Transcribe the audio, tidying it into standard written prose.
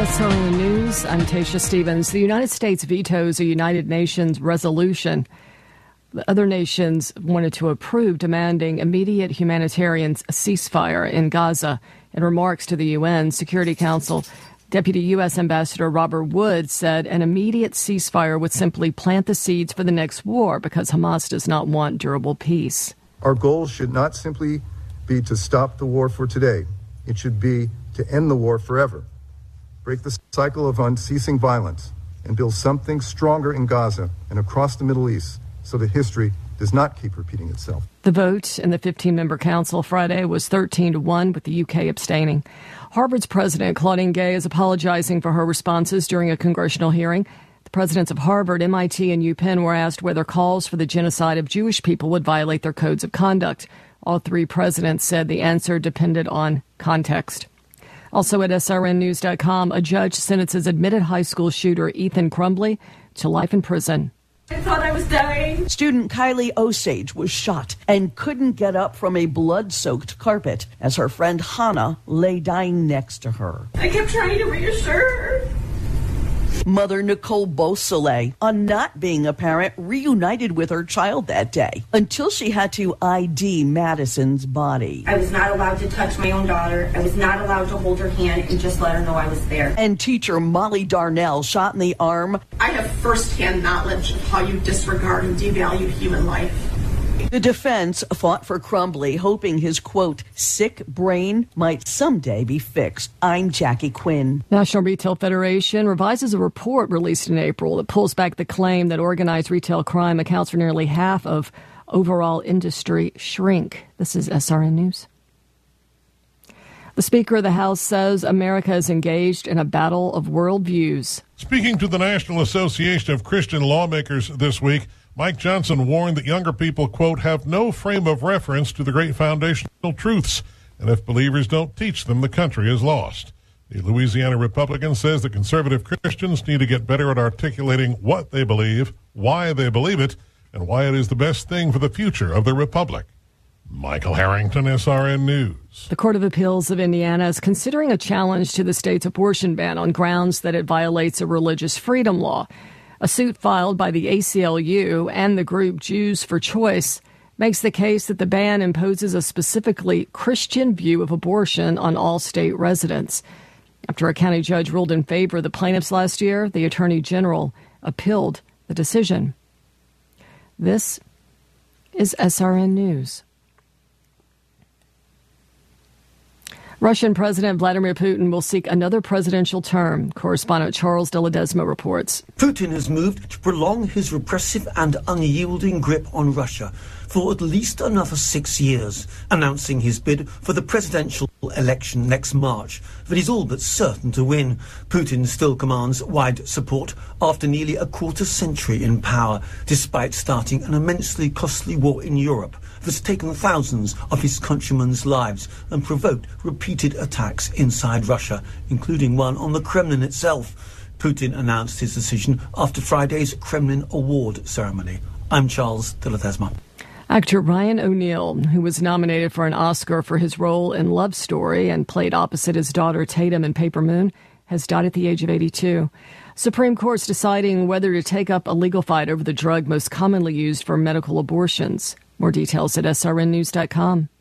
SRN News, I'm Tasha Stevens. The United States vetoes a United Nations resolution the other nations wanted to approve, demanding immediate humanitarian ceasefire in Gaza. In remarks to the UN Security Council, Deputy U.S. Ambassador Robert Wood said an immediate ceasefire would simply plant the seeds for the next war because Hamas does not want durable peace. Our goal should not simply be to stop the war for today. It should be to end the war forever, break the cycle of unceasing violence, and build something stronger in Gaza and across the Middle East so that history does not keep repeating itself. The vote in the 15-member council Friday was 13-1, with the UK abstaining. Harvard's president, Claudine Gay, is apologizing for her responses during a congressional hearing. The presidents of Harvard, MIT, and UPenn were asked whether calls for the genocide of Jewish people would violate their codes of conduct. All three presidents said the answer depended on context. Also at srnnews.com, a judge sentences admitted high school shooter Ethan Crumbley to life in prison. I thought I was dying. Student Kylie Osage was shot and couldn't get up from a blood-soaked carpet as her friend Hannah lay dying next to her. I kept trying to reassure her. Mother Nicole Beausoleil, on not being a parent, reunited with her child that day until she had to ID Madison's body. I was not allowed to touch my own daughter. I was not allowed to hold her hand and just let her know I was there. And teacher Molly Darnell, shot in the arm. I have firsthand knowledge of how you disregard and devalue human life. The defense fought for Crumbley, hoping his, quote, sick brain might someday be fixed. I'm Jackie Quinn. National Retail Federation revises a report released in April that pulls back the claim that organized retail crime accounts for nearly half of overall industry shrink. This is SRN News. The Speaker of the House says America is engaged in a battle of worldviews. Speaking to the National Association of Christian Lawmakers this week, Mike Johnson warned that younger people, quote, have no frame of reference to the great foundational truths, and if believers don't teach them, the country is lost. The Louisiana Republican says that conservative Christians need to get better at articulating what they believe, why they believe it, and why it is the best thing for the future of the republic. Michael Harrington, SRN News. The Court of Appeals of Indiana is considering a challenge to the state's abortion ban on grounds that it violates a religious freedom law. A suit filed by the ACLU and the group Jews for Choice makes the case that the ban imposes a specifically Christian view of abortion on all state residents. After a county judge ruled in favor of the plaintiffs last year, the Attorney General appealed the decision. This is SRN News. Russian President Vladimir Putin will seek another presidential term. Correspondent Charles de Ledesma reports. Putin has moved to prolong his repressive and unyielding grip on Russia for at least another 6 years, announcing his bid for the presidential election next March that he's all but certain to win. Putin still commands wide support after nearly a quarter century in power, despite starting an immensely costly war in Europe that's taken thousands of his countrymen's lives and provoked repeated attacks inside Russia, including one on the Kremlin itself. Putin announced his decision after Friday's Kremlin Award ceremony. I'm Charles de Ledesma. Actor Ryan O'Neal, who was nominated for an Oscar for his role in Love Story and played opposite his daughter Tatum in Paper Moon, has died at the age of 82. Supreme Court's deciding whether to take up a legal fight over the drug most commonly used for medical abortions. More details at srnnews.com.